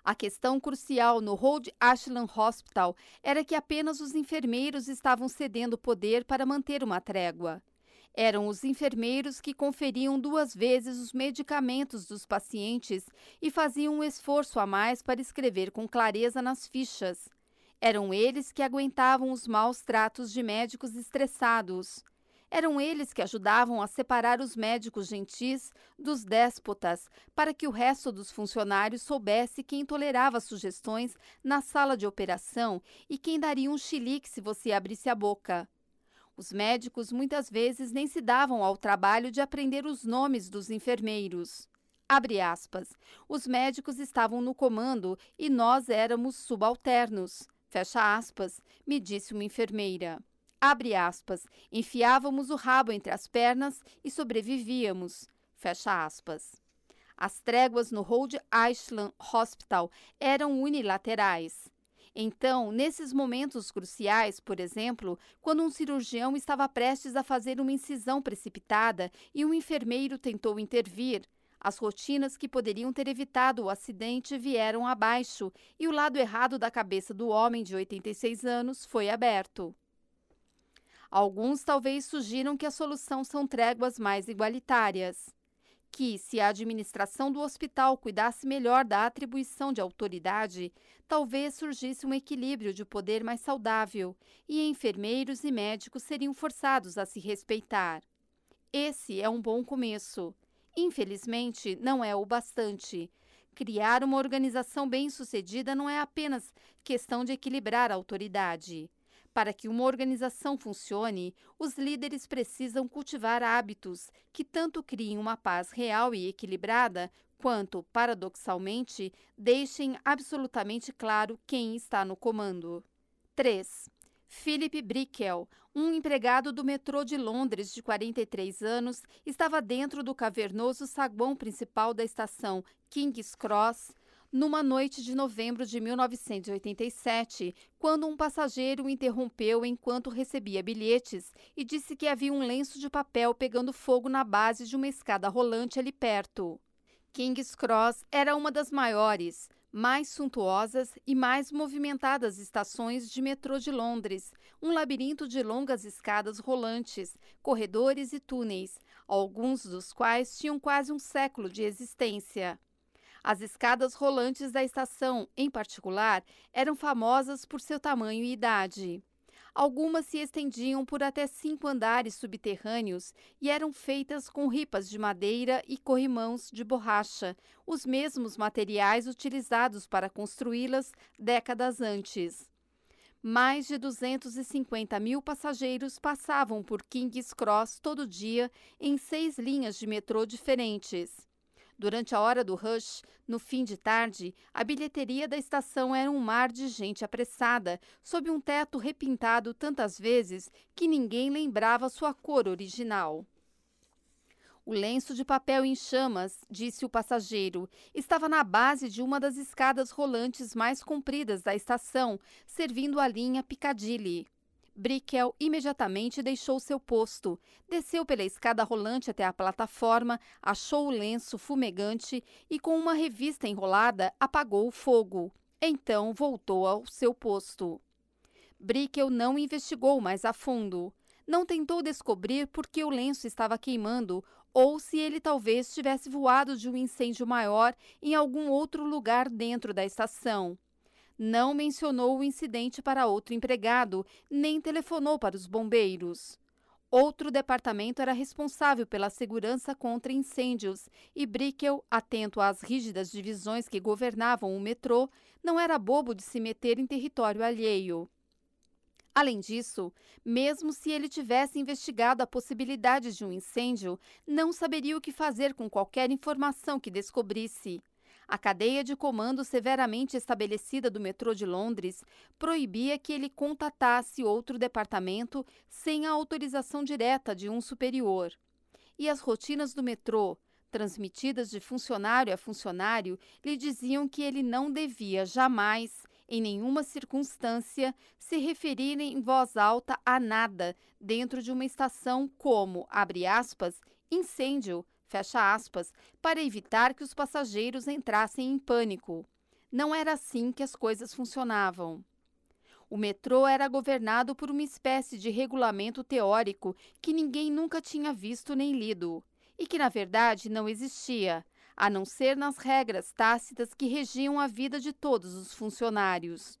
A questão crucial no Rhode Island Hospital era que apenas os enfermeiros estavam cedendo poder para manter uma trégua. Eram os enfermeiros que conferiam 2 vezes os medicamentos dos pacientes e faziam um esforço a mais para escrever com clareza nas fichas. Eram eles que aguentavam os maus tratos de médicos estressados. Eram eles que ajudavam a separar os médicos gentis dos déspotas, para que o resto dos funcionários soubesse quem tolerava sugestões na sala de operação e quem daria um chilique se você abrisse a boca. Os médicos muitas vezes nem se davam ao trabalho de aprender os nomes dos enfermeiros. Abre aspas. Os médicos estavam no comando e nós éramos subalternos. Fecha aspas, me disse uma enfermeira. Abre aspas. Enfiávamos o rabo entre as pernas e sobrevivíamos. Fecha aspas. As tréguas no Rhode Island Hospital eram unilaterais. Então, nesses momentos cruciais, por exemplo, quando um cirurgião estava prestes a fazer uma incisão precipitada e um enfermeiro tentou intervir, as rotinas que poderiam ter evitado o acidente vieram abaixo e o lado errado da cabeça do homem de 86 anos foi aberto. Alguns talvez sugiram que a solução são tréguas mais igualitárias. Que, se a administração do hospital cuidasse melhor da atribuição de autoridade, talvez surgisse um equilíbrio de poder mais saudável e enfermeiros e médicos seriam forçados a se respeitar. Esse é um bom começo. Infelizmente, não é o bastante. Criar uma organização bem-sucedida não é apenas questão de equilibrar a autoridade. Para que uma organização funcione, os líderes precisam cultivar hábitos que tanto criem uma paz real e equilibrada, quanto, paradoxalmente, deixem absolutamente claro quem está no comando. 3. Philip Brickell, um empregado do metrô de Londres de 43 anos, estava dentro do cavernoso saguão principal da estação King's Cross, numa noite de novembro de 1987, quando um passageiro o interrompeu enquanto recebia bilhetes e disse que havia um lenço de papel pegando fogo na base de uma escada rolante ali perto. King's Cross era uma das maiores, mais suntuosas e mais movimentadas estações de metrô de Londres, um labirinto de longas escadas rolantes, corredores e túneis, alguns dos quais tinham quase um século de existência. As escadas rolantes da estação, em particular, eram famosas por seu tamanho e idade. Algumas se estendiam por até 5 andares subterrâneos e eram feitas com ripas de madeira e corrimãos de borracha, os mesmos materiais utilizados para construí-las décadas antes. Mais de 250 mil passageiros passavam por King's Cross todo dia em 6 linhas de metrô diferentes. Durante a hora do rush, no fim de tarde, a bilheteria da estação era um mar de gente apressada, sob um teto repintado tantas vezes que ninguém lembrava sua cor original. O lenço de papel em chamas, disse o passageiro, estava na base de uma das escadas rolantes mais compridas da estação, servindo a linha Piccadilly. Brickell imediatamente deixou seu posto, desceu pela escada rolante até a plataforma, achou o lenço fumegante e, com uma revista enrolada, apagou o fogo. Então voltou ao seu posto. Brickell não investigou mais a fundo. Não tentou descobrir por que o lenço estava queimando ou se ele talvez tivesse voado de um incêndio maior em algum outro lugar dentro da estação. Não mencionou o incidente para outro empregado, nem telefonou para os bombeiros. Outro departamento era responsável pela segurança contra incêndios e Brickell, atento às rígidas divisões que governavam o metrô, não era bobo de se meter em território alheio. Além disso, mesmo se ele tivesse investigado a possibilidade de um incêndio, não saberia o que fazer com qualquer informação que descobrisse. A cadeia de comando severamente estabelecida do metrô de Londres proibia que ele contatasse outro departamento sem a autorização direta de um superior. E as rotinas do metrô, transmitidas de funcionário a funcionário, lhe diziam que ele não devia jamais, em nenhuma circunstância, se referir em voz alta a nada dentro de uma estação como, abre aspas, incêndio, fecha aspas, para evitar que os passageiros entrassem em pânico. Não era assim que as coisas funcionavam. O metrô era governado por uma espécie de regulamento teórico que ninguém nunca tinha visto nem lido, e que, na verdade, não existia, a não ser nas regras tácitas que regiam a vida de todos os funcionários.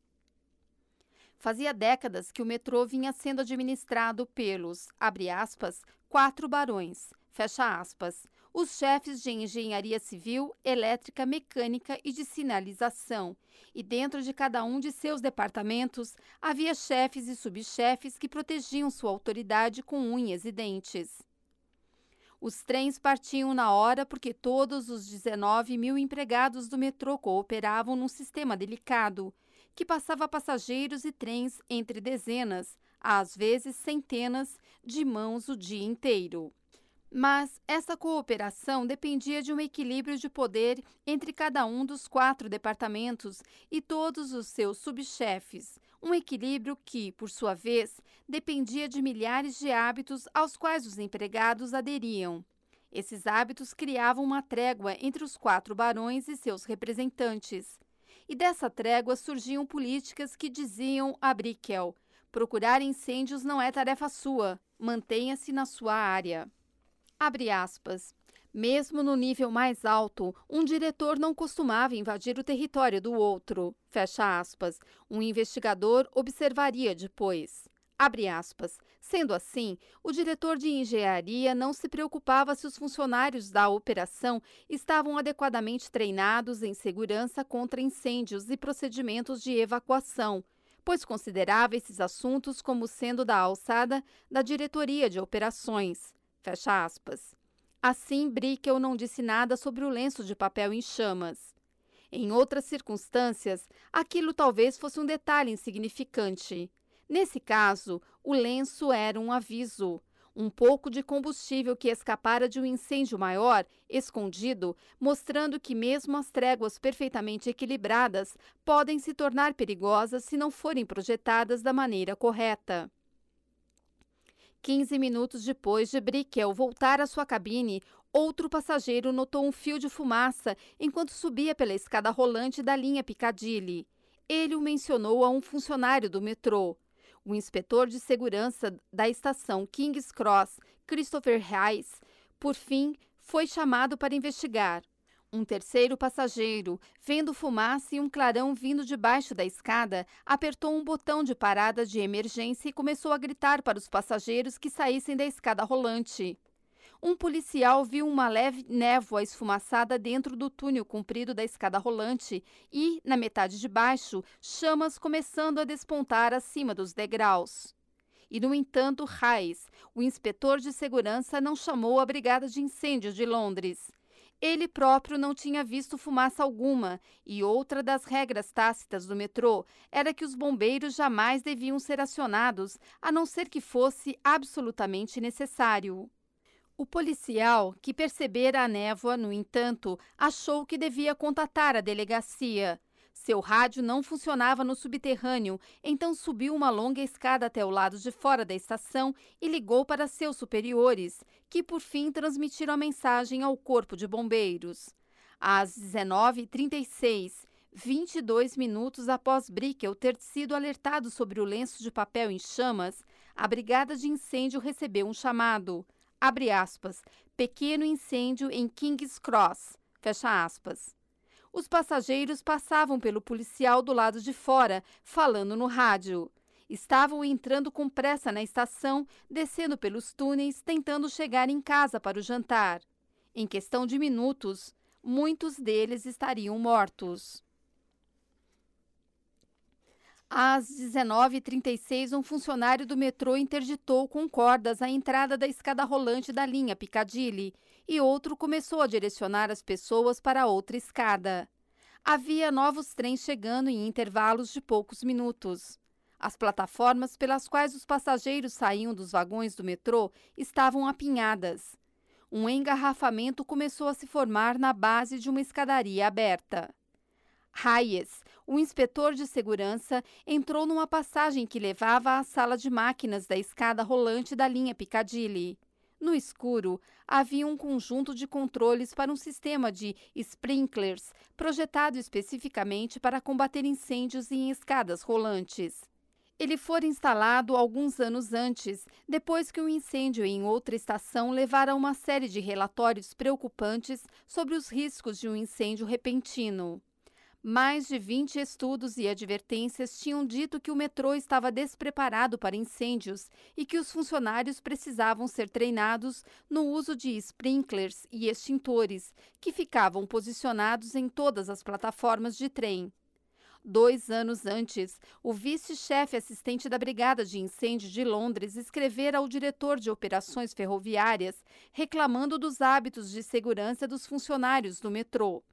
Fazia décadas que o metrô vinha sendo administrado pelos, abre aspas, 4 barões, fecha aspas, os chefes de engenharia civil, elétrica, mecânica e de sinalização, e dentro de cada um de seus departamentos havia chefes e subchefes que protegiam sua autoridade com unhas e dentes. Os trens partiam na hora porque todos os 19 mil empregados do metrô cooperavam num sistema delicado, que passava passageiros e trens entre dezenas, às vezes centenas, de mãos o dia inteiro. Mas essa cooperação dependia de um equilíbrio de poder entre cada um dos 4 departamentos e todos os seus subchefes, um equilíbrio que, por sua vez, dependia de milhares de hábitos aos quais os empregados aderiam. Esses hábitos criavam uma trégua entre os 4 barões e seus representantes. E dessa trégua surgiam políticas que diziam a Brickell: procurar incêndios não é tarefa sua, mantenha-se na sua área. Abre aspas. Mesmo no nível mais alto, um diretor não costumava invadir o território do outro. Fecha aspas. Um investigador observaria depois. Abre aspas. Sendo assim, o diretor de engenharia não se preocupava se os funcionários da operação estavam adequadamente treinados em segurança contra incêndios e procedimentos de evacuação, pois considerava esses assuntos como sendo da alçada da diretoria de operações. Fecha aspas. Assim, Brickell não disse nada sobre o lenço de papel em chamas. Em outras circunstâncias, aquilo talvez fosse um detalhe insignificante. Nesse caso, o lenço era um aviso. Um pouco de combustível que escapara de um incêndio maior, escondido, mostrando que mesmo as tréguas perfeitamente equilibradas podem se tornar perigosas se não forem projetadas da maneira correta. 15 minutos depois de Brickell voltar à sua cabine, outro passageiro notou um fio de fumaça enquanto subia pela escada rolante da linha Piccadilly. Ele o mencionou a um funcionário do metrô. O inspetor de segurança da estação King's Cross, Christopher Hayes, por fim, foi chamado para investigar. Um terceiro passageiro, vendo fumaça e um clarão vindo debaixo da escada, apertou um botão de parada de emergência e começou a gritar para os passageiros que saíssem da escada rolante. Um policial viu uma leve névoa esfumaçada dentro do túnel comprido da escada rolante e, na metade de baixo, chamas começando a despontar acima dos degraus. E, no entanto, Hayes, o inspetor de segurança, não chamou a Brigada de Incêndios de Londres. Ele próprio não tinha visto fumaça alguma, e outra das regras tácitas do metrô era que os bombeiros jamais deviam ser acionados, a não ser que fosse absolutamente necessário. O policial, que percebera a névoa, no entanto, achou que devia contatar a delegacia. Seu rádio não funcionava no subterrâneo, então subiu uma longa escada até o lado de fora da estação e ligou para seus superiores, que por fim transmitiram a mensagem ao corpo de bombeiros. Às 19h36, 22 minutos após Brickell ter sido alertado sobre o lenço de papel em chamas, a brigada de incêndio recebeu um chamado. Abre aspas, pequeno incêndio em King's Cross, fecha aspas. Os passageiros passavam pelo policial do lado de fora, falando no rádio. Estavam entrando com pressa na estação, descendo pelos túneis, tentando chegar em casa para o jantar. Em questão de minutos, muitos deles estariam mortos. Às 19h36, um funcionário do metrô interditou com cordas a entrada da escada rolante da linha Piccadilly e outro começou a direcionar as pessoas para outra escada. Havia novos trens chegando em intervalos de poucos minutos. As plataformas pelas quais os passageiros saíam dos vagões do metrô estavam apinhadas. Um engarrafamento começou a se formar na base de uma escadaria aberta. Hayes, o inspetor de segurança, entrou numa passagem que levava à sala de máquinas da escada rolante da linha Piccadilly. No escuro, havia um conjunto de controles para um sistema de sprinklers projetado especificamente para combater incêndios em escadas rolantes. Ele fora instalado alguns anos antes, depois que um incêndio em outra estação levara a uma série de relatórios preocupantes sobre os riscos de um incêndio repentino. Mais de 20 estudos e advertências tinham dito que o metrô estava despreparado para incêndios e que os funcionários precisavam ser treinados no uso de sprinklers e extintores, que ficavam posicionados em todas as plataformas de trem. 2 anos antes, o vice-chefe assistente da Brigada de Incêndio de Londres escrevera ao diretor de operações ferroviárias reclamando dos hábitos de segurança dos funcionários do metrô.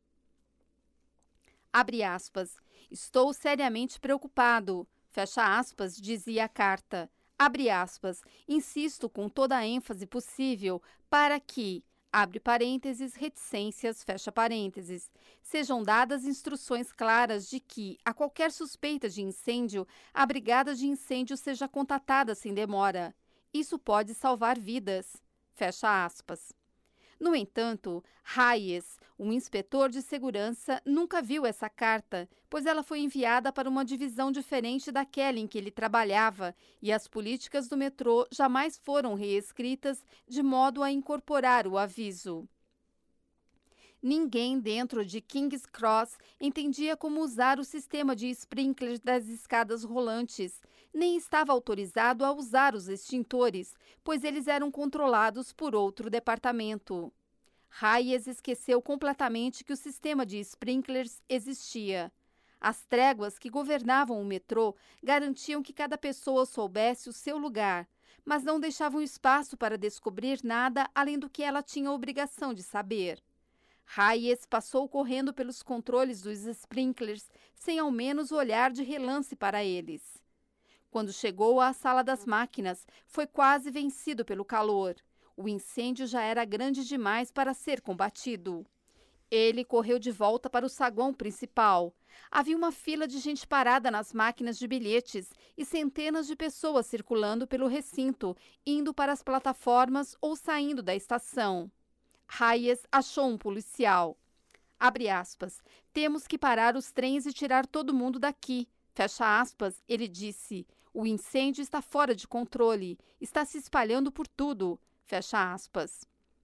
Abre aspas, estou seriamente preocupado, fecha aspas, dizia a carta. Abre aspas, insisto com toda a ênfase possível para que, abre parênteses, reticências, fecha parênteses, sejam dadas instruções claras de que, a qualquer suspeita de incêndio, a brigada de incêndio seja contatada sem demora. Isso pode salvar vidas, fecha aspas. No entanto, Hayes, um inspetor de segurança, nunca viu essa carta, pois ela foi enviada para uma divisão diferente daquela em que ele trabalhava, e as políticas do metrô jamais foram reescritas de modo a incorporar o aviso. Ninguém dentro de King's Cross entendia como usar o sistema de sprinklers das escadas rolantes, nem estava autorizado a usar os extintores, pois eles eram controlados por outro departamento. Hayes esqueceu completamente que o sistema de sprinklers existia. As tréguas que governavam o metrô garantiam que cada pessoa soubesse o seu lugar, mas não deixavam espaço para descobrir nada além do que ela tinha obrigação de saber. Hayes passou correndo pelos controles dos sprinklers sem ao menos olhar de relance para eles. Quando chegou à sala das máquinas, foi quase vencido pelo calor. O incêndio já era grande demais para ser combatido. Ele correu de volta para o saguão principal. Havia uma fila de gente parada nas máquinas de bilhetes e centenas de pessoas circulando pelo recinto, indo para as plataformas ou saindo da estação. Hayes achou um policial. Abre aspas. Temos que parar os trens e tirar todo mundo daqui. Fecha aspas, ele disse. O incêndio está fora de controle. Está se espalhando por tudo. Fecha aspas.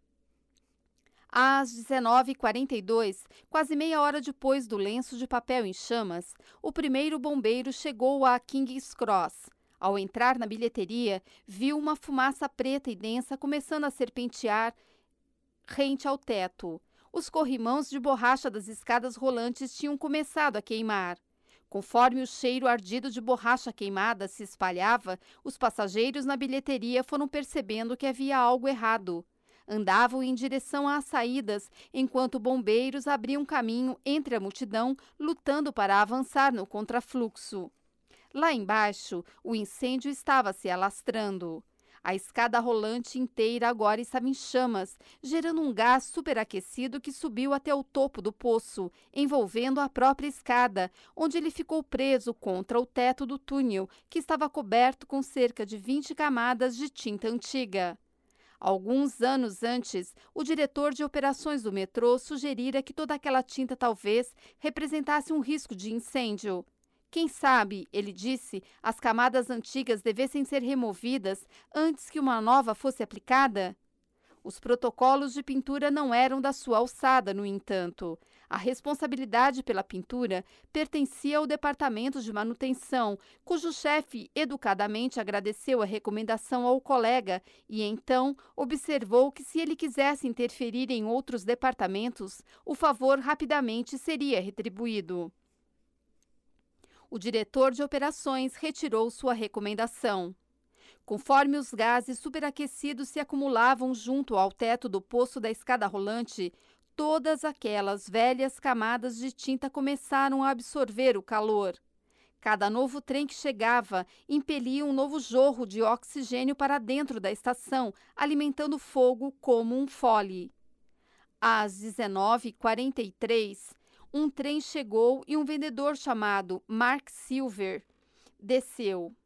Às 19h42, quase meia hora depois do lenço de papel em chamas, o primeiro bombeiro chegou a King's Cross. Ao entrar na bilheteria, viu uma fumaça preta e densa começando a serpentear rente ao teto. Os corrimãos de borracha das escadas rolantes tinham começado a queimar. Conforme o cheiro ardido de borracha queimada se espalhava, os passageiros na bilheteria foram percebendo que havia algo errado. Andavam em direção às saídas, enquanto bombeiros abriam caminho entre a multidão, lutando para avançar no contrafluxo. Lá embaixo, o incêndio estava se alastrando. A escada rolante inteira agora estava em chamas, gerando um gás superaquecido que subiu até o topo do poço, envolvendo a própria escada, onde ele ficou preso contra o teto do túnel, que estava coberto com cerca de 20 camadas de tinta antiga. Alguns anos antes, o diretor de operações do metrô sugerira que toda aquela tinta talvez representasse um risco de incêndio. Quem sabe, ele disse, as camadas antigas devessem ser removidas antes que uma nova fosse aplicada? Os protocolos de pintura não eram da sua alçada, no entanto. A responsabilidade pela pintura pertencia ao departamento de manutenção, cujo chefe educadamente agradeceu a recomendação ao colega e então observou que se ele quisesse interferir em outros departamentos, o favor rapidamente seria retribuído. O diretor de operações retirou sua recomendação. Conforme os gases superaquecidos se acumulavam junto ao teto do poço da escada rolante, todas aquelas velhas camadas de tinta começaram a absorver o calor. Cada novo trem que chegava impelia um novo jorro de oxigênio para dentro da estação, alimentando o fogo como um fole. Às 19h43, um trem chegou e um vendedor chamado Mark Silver desceu.